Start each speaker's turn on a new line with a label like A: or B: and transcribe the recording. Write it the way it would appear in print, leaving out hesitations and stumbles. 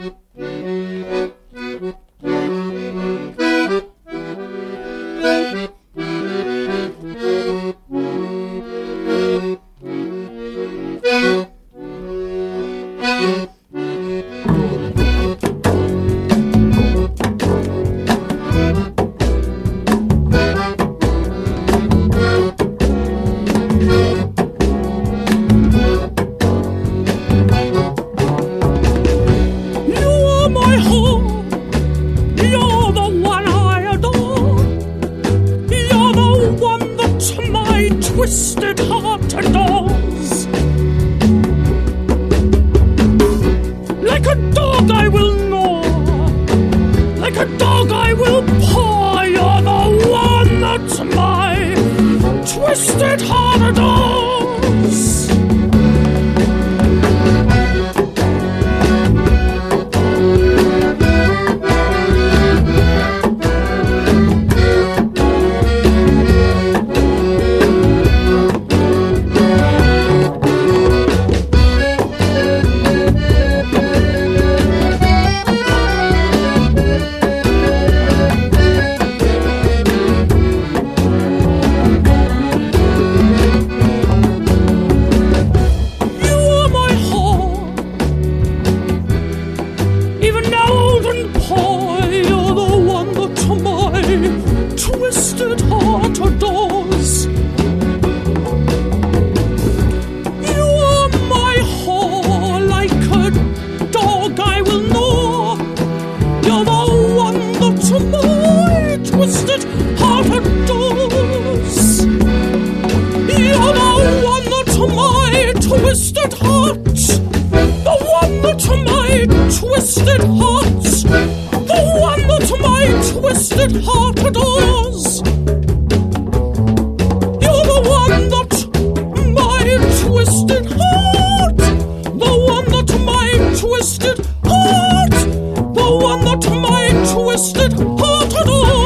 A: Twisted heart adores. Like a dog I will gnaw, like a dog I will paw. You're the one that my twisted heart adores. Twisted heart adores. You are my whore, like a dog I will gnaw. You're the one that my twisted heart adores. You're the one that my twisted heart, the one that my twisted heart, the one that my twisted heart adores. You're the one that my twisted heart, the one that my twisted heart, the one that my twisted heart adores.